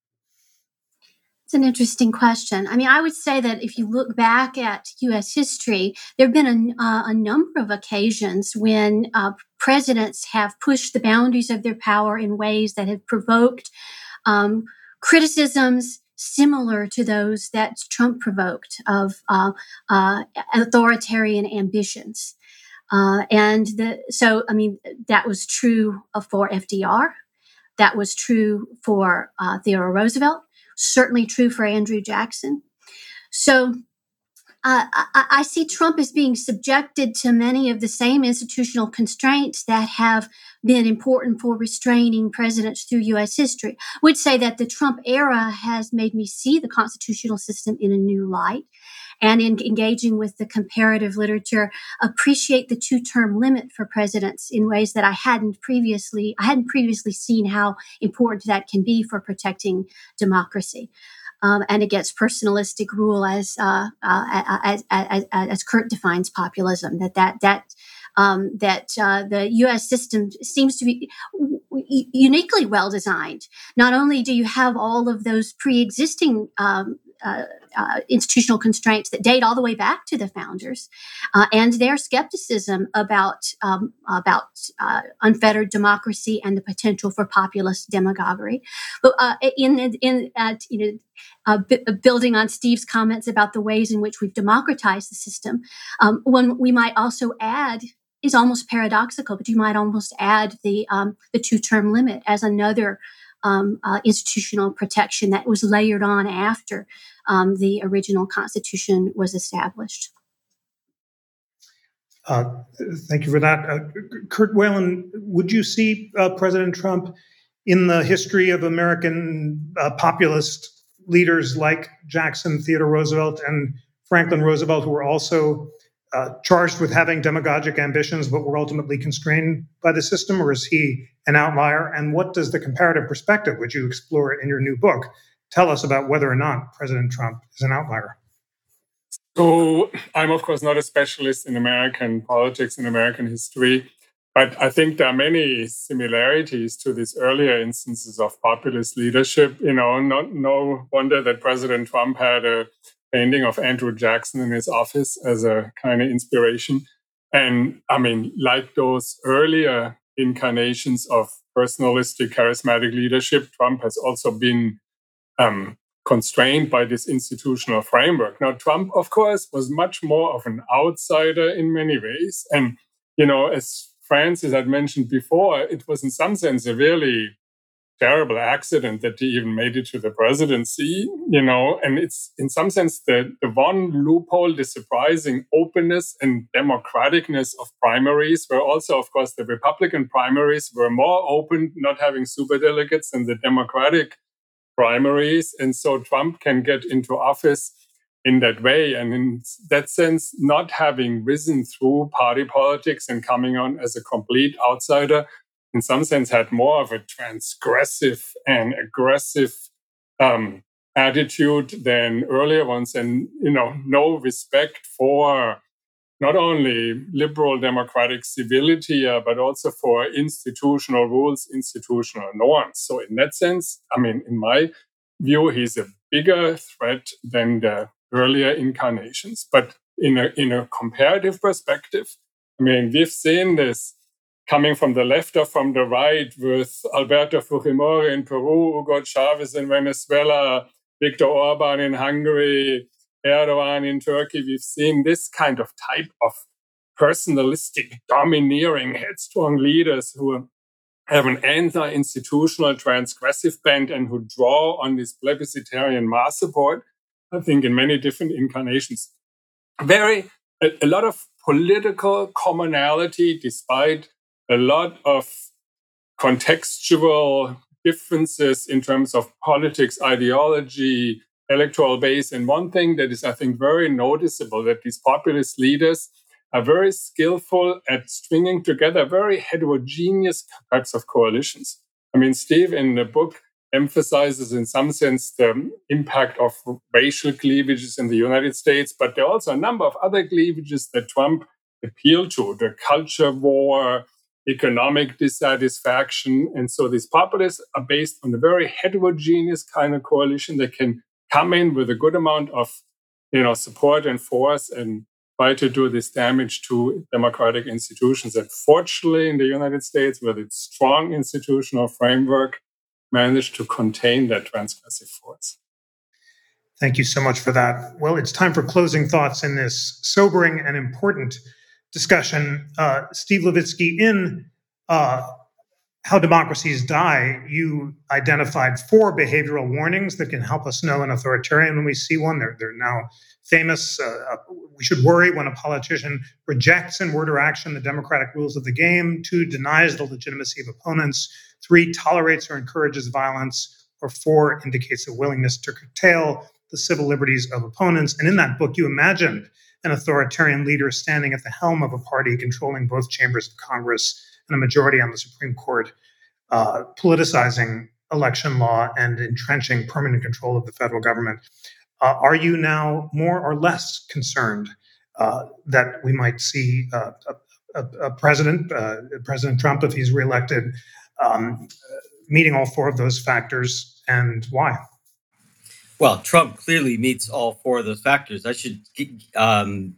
It's an interesting question. I mean, I would say that if you look back at U S history, there have been a, uh, a number of occasions when uh, presidents have pushed the boundaries of their power in ways that have provoked um, criticisms similar to those that Trump provoked of uh, uh, authoritarian ambitions. Uh, and the, so, I mean, that was true for F D R. That was true for uh, Theodore Roosevelt, certainly true for Andrew Jackson. So uh, I, I see Trump as being subjected to many of the same institutional constraints that have been important for restraining presidents through U S history. I would say that the Trump era has made me see the constitutional system in a new light, and in engaging with the comparative literature, appreciate the two-term limit for presidents in ways that I hadn't previously, I hadn't previously seen how important that can be for protecting democracy. Um, and against personalistic rule, as, uh, uh, as as as Kurt defines populism. That that that um, that uh, the U S system seems to be w- uniquely well designed. Not only do you have all of those pre-existing um, uh, uh, institutional constraints that date all the way back to the founders, uh, and their skepticism about um, about uh, unfettered democracy and the potential for populist demagoguery. But uh, in in uh, you know. Uh, b- building on Steve's comments about the ways in which we've democratized the system, um, one we might also add is almost paradoxical, but you might almost add the um, the two-term limit as another um, uh, institutional protection that was layered on after um, the original Constitution was established. Uh, thank you for that. Uh, Kurt Whalen, would you see uh, President Trump in the history of American uh, populist leaders like Jackson, Theodore Roosevelt, and Franklin Roosevelt, who were also uh, charged with having demagogic ambitions, but were ultimately constrained by the system? Or is he an outlier? And what does the comparative perspective, which you explore in your new book, tell us about whether or not President Trump is an outlier? So I'm, of course, not a specialist in American politics and American history, but I think there are many similarities to these earlier instances of populist leadership. You know, not, no wonder that President Trump had a painting of Andrew Jackson in his office as a kind of inspiration. And I mean, like those earlier incarnations of personalistic, charismatic leadership, Trump has also been um, constrained by this institutional framework. Now, Trump, of course, was much more of an outsider in many ways. And, you know, as Francis had mentioned before, it was in some sense a really terrible accident that he even made it to the presidency, you know, and it's in some sense the, the one loophole, the surprising openness and democraticness of primaries, where also, of course, the Republican primaries were more open, not having superdelegates, than the Democratic primaries. And so Trump can get into office in that way. And in that sense, not having risen through party politics and coming on as a complete outsider, in some sense, had more of a transgressive and aggressive um, attitude than earlier ones. And, you know, no respect for not only liberal democratic civility, uh, but also for institutional rules, institutional norms. So in that sense, I mean, in my view, he's a bigger threat than the earlier incarnations. But in a, in a comparative perspective, I mean, we've seen this coming from the left or from the right with Alberto Fujimori in Peru, Hugo Chavez in Venezuela, Viktor Orban in Hungary, Erdogan in Turkey. We've seen this kind of type of personalistic, domineering, headstrong leaders who have an anti-institutional, transgressive bent and who draw on this plebiscitarian mass support, I think, in many different incarnations. Very, a, a lot of political commonality, despite a lot of contextual differences in terms of politics, ideology, electoral base. And one thing that is, I think, very noticeable, that these populist leaders are very skillful at stringing together very heterogeneous types of coalitions. I mean, Steve, in the book, emphasizes in some sense the impact of racial cleavages in the United States, but there are also a number of other cleavages that Trump appealed to, the culture war, economic dissatisfaction. And so these populists are based on a very heterogeneous kind of coalition that can come in with a good amount of, you know, support and force and try to do this damage to democratic institutions that, fortunately, in the United States, with its strong institutional framework, managed to contain that transgressive force. Thank you so much for that. Well, it's time for closing thoughts in this sobering and important discussion. Uh, Steve Levitsky, in uh, How Democracies Die, you identified four behavioral warnings that can help us know an authoritarian when we see one. They're, they're now famous. Uh, we should worry when a politician rejects in word or action the democratic rules of the game. Two, denies the legitimacy of opponents. Three, tolerates or encourages violence. Or four, indicates a willingness to curtail the civil liberties of opponents. And in that book, you imagined an authoritarian leader standing at the helm of a party controlling both chambers of Congress and a majority on the Supreme Court, uh, politicizing election law and entrenching permanent control of the federal government. Uh, are you now more or less concerned uh, that we might see uh, a, a, a president, uh, President Trump, if he's reelected, um, meeting all four of those factors, and why? Well, Trump clearly meets all four of those factors. I should, um,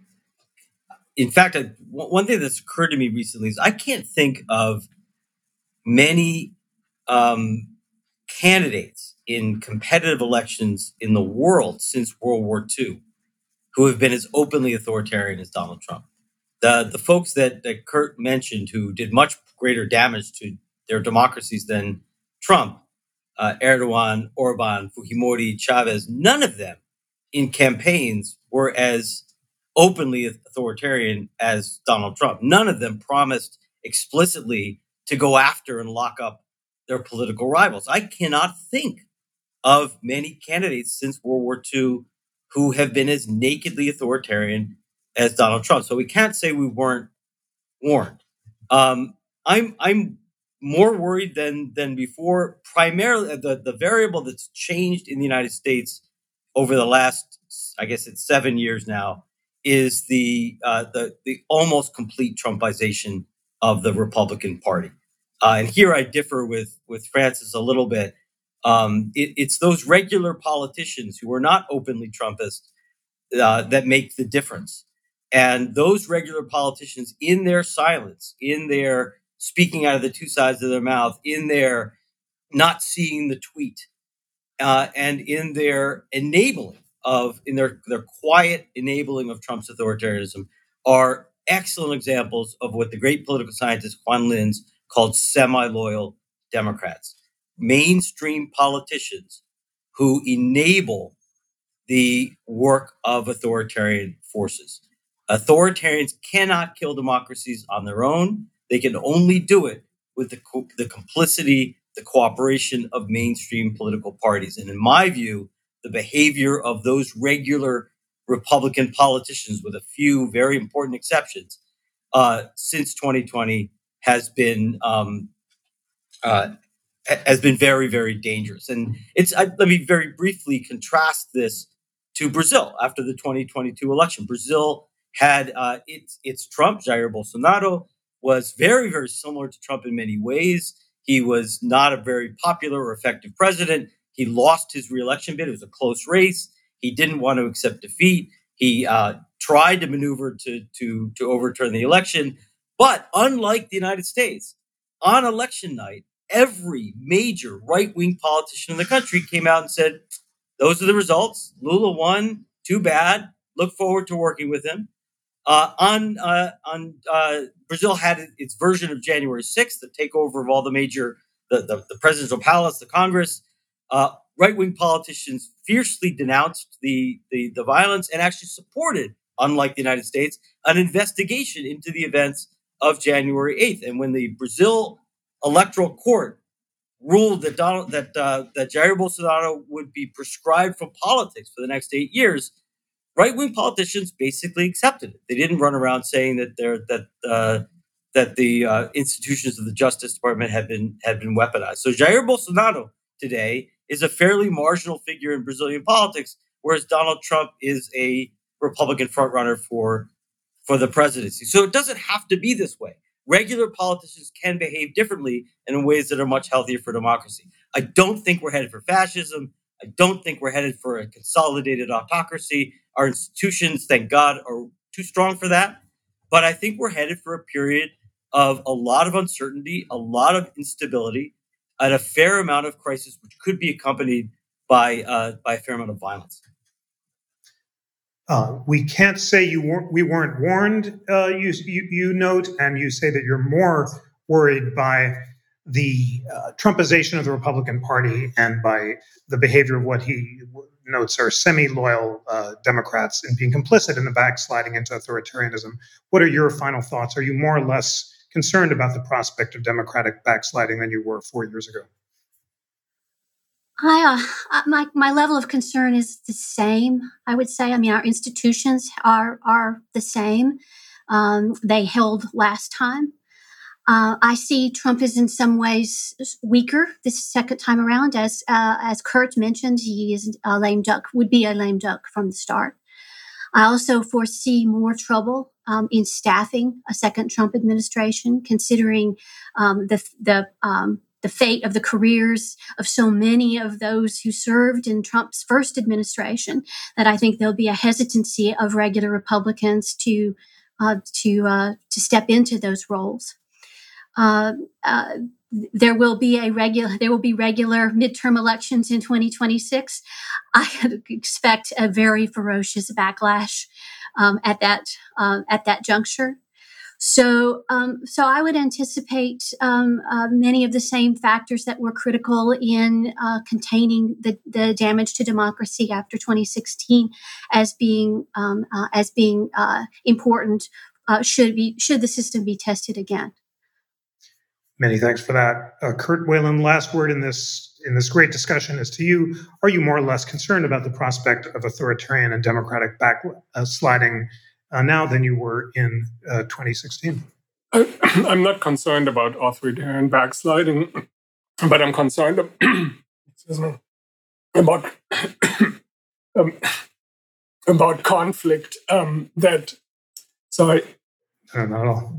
in fact, I, one thing that's occurred to me recently is I can't think of many um, candidates in competitive elections in the world since World War Two who have been as openly authoritarian as Donald Trump. The, the folks that, that Kurt mentioned who did much greater damage to their democracies than Trump, Uh, Erdogan, Orban, Fujimori, Chavez, none of them in campaigns were as openly authoritarian as Donald Trump. None of them promised explicitly to go after and lock up their political rivals. I cannot think of many candidates since World War Two who have been as nakedly authoritarian as Donald Trump. So we can't say we weren't warned. Um, I'm I'm more worried than than before. Primarily, the, the variable that's changed in the United States over the last I guess it's seven years now, is the uh, the the almost complete Trumpization of the Republican Party. Uh, and here I differ with with Francis a little bit. Um, it, it's those regular politicians who are not openly Trumpist uh, that make the difference. And those regular politicians, in their silence, in their speaking out of the two sides of their mouth, in their not seeing the tweet, uh, and in their enabling of, in their, their quiet enabling of Trump's authoritarianism, are excellent examples of what the great political scientist Juan Linz called semi-loyal Democrats. Mainstream politicians who enable the work of authoritarian forces. Authoritarians cannot kill democracies on their own. They can only do it with the, co- the complicity, the cooperation of mainstream political parties. And in my view, the behavior of those regular Republican politicians, with a few very important exceptions, uh, since twenty twenty has been um, uh, has been very, very dangerous. And it's I, let me very briefly contrast this to Brazil after the twenty twenty-two election. Brazil had uh, its its Trump, Jair Bolsonaro, was very, very similar to Trump in many ways. He was not a very popular or effective president. He lost his reelection bid. It was a close race. He didn't want to accept defeat. He uh, tried to maneuver to, to, to overturn the election. But unlike the United States, on election night, every major right-wing politician in the country came out and said, those are the results. Lula won. Too bad. Look forward to working with him. Uh, on uh, on uh, Brazil had its version of January sixth, the takeover of all the major, the, the, the presidential palace, the Congress. Uh, right-wing politicians fiercely denounced the, the, the violence and actually supported, unlike the United States, an investigation into the events of January eighth. And when the Brazil Electoral Court ruled that Donald, that uh, that Jair Bolsonaro would be proscribed from politics for the next eight years, right-wing politicians basically accepted it. They didn't run around saying that they're that uh, that the uh, institutions of the Justice Department had been had been weaponized. So Jair Bolsonaro today is a fairly marginal figure in Brazilian politics, whereas Donald Trump is a Republican frontrunner for for the presidency. So it doesn't have to be this way. Regular politicians can behave differently and in ways that are much healthier for democracy. I don't think we're headed for fascism. I don't think we're headed for a consolidated autocracy. Our institutions, thank God, are too strong for that. But I think we're headed for a period of a lot of uncertainty, a lot of instability, and a fair amount of crisis, which could be accompanied by uh, by a fair amount of violence. Uh, we can't say you weren't, we weren't warned, uh, you, you, you note, and you say that you're more worried by the uh, Trumpization of the Republican Party and by the behavior of what he notes are semi-loyal uh, Democrats and being complicit in the backsliding into authoritarianism. What are your final thoughts? Are you more or less concerned about the prospect of Democratic backsliding than you were four years ago? I, uh, my my level of concern is the same. I would say. I mean, our institutions are are the same. Um, they held last time. Uh, I see Trump is in some ways weaker this second time around. As uh, as Kurt mentioned, he is a lame duck. Would be a lame duck from the start. I also foresee more trouble um, in staffing a second Trump administration, considering um, the the um, the fate of the careers of so many of those who served in Trump's first administration, that I think there'll be a hesitancy of regular Republicans to uh, to uh, to step into those roles. Uh, uh, there will be a regular there will be regular midterm elections in twenty twenty-six. I expect a very ferocious backlash um, at that uh, at that juncture. So, um, so I would anticipate um, uh, many of the same factors that were critical in uh, containing the, the damage to democracy after twenty sixteen as being um, uh, as being uh, important. Uh, should be should the system be tested again? Many thanks for that, uh, Kurt Whalen. Last word in this in this great discussion is to you. Are you more or less concerned about the prospect of authoritarian and democratic backsliding Uh, now than you were in uh, twenty sixteen? I, I'm not concerned about authoritarian backsliding, but I'm concerned excuse me, about um, about conflict um, that, sorry. No, not at all.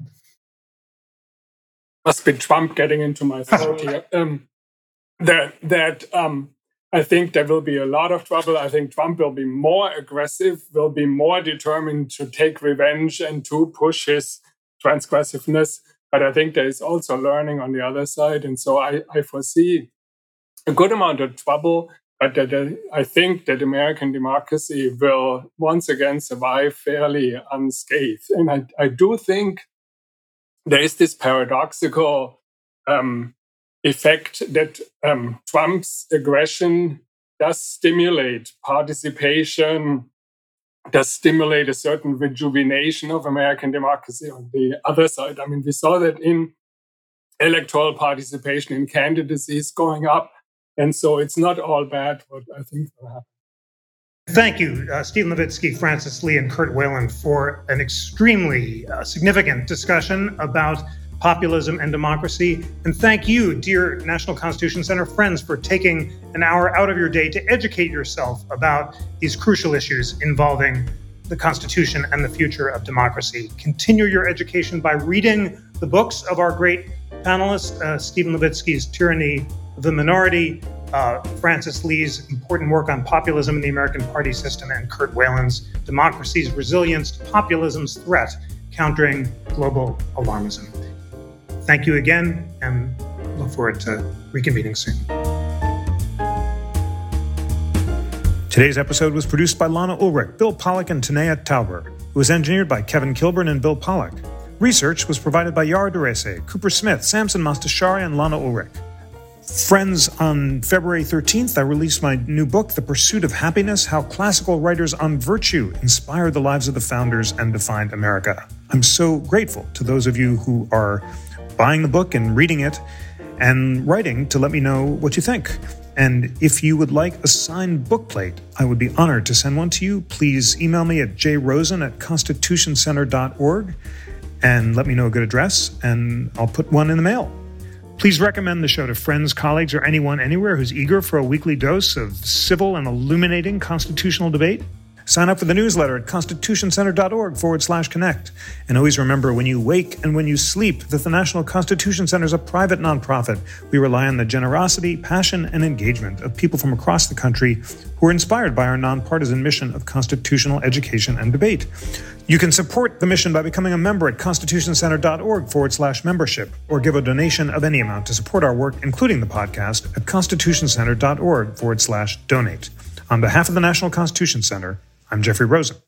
Must be Trump getting into my throat here. Um, that that um, I think there will be a lot of trouble. I think Trump will be more aggressive, will be more determined to take revenge and to push his transgressiveness. But I think there is also learning on the other side. And so I, I foresee a good amount of trouble, but that, uh, I think that American democracy will once again survive fairly unscathed. And I, I do think there is this paradoxical um, effect that um, Trump's aggression does stimulate participation, does stimulate a certain rejuvenation of American democracy on the other side. I mean, we saw that in electoral participation in candidacies going up. And so it's not all bad what I think will happen. Thank you, uh, Stephen Levitsky, Francis Lee, and Kurt Wayland for an extremely uh, significant discussion about populism and democracy. And thank you, dear National Constitution Center friends, for taking an hour out of your day to educate yourself about these crucial issues involving the Constitution and the future of democracy. Continue your education by reading the books of our great panelists, uh, Stephen Levitsky's Tyranny of the Minority, uh, Francis Lee's important work on populism in the American party system, and Kurt Wayland's Democracy's Resilience to Populism's Threat, Countering Global Alarmism. Thank you again, and look forward to reconvening soon. Today's episode was produced by Lana Ulrich, Bill Pollack, and Tanea Tauber. It was engineered by Kevin Kilburn and Bill Pollack. Research was provided by Yara Durese, Cooper Smith, Samson Mastashari, and Lana Ulrich. Friends, on February thirteenth, I released my new book, The Pursuit of Happiness, How Classical Writers on Virtue Inspired the Lives of the Founders and Defined America. I'm so grateful to those of you who are buying the book and reading it and writing to let me know what you think. And if you would like a signed bookplate, I would be honored to send one to you. Please email me at j rosen at constitution center dot org and let me know a good address, and I'll put one in the mail. Please recommend the show to friends, colleagues, or anyone anywhere who's eager for a weekly dose of civil and illuminating constitutional debate. Sign up for the newsletter at constitution center dot org forward slash connect. And always remember, when you wake and when you sleep, that the National Constitution Center is a private nonprofit. We rely on the generosity, passion, and engagement of people from across the country who are inspired by our nonpartisan mission of constitutional education and debate. You can support the mission by becoming a member at constitution center dot org forward slash membership, or give a donation of any amount to support our work, including the podcast, at constitution center dot org forward slash donate. On behalf of the National Constitution Center, I'm Jeffrey Rosen.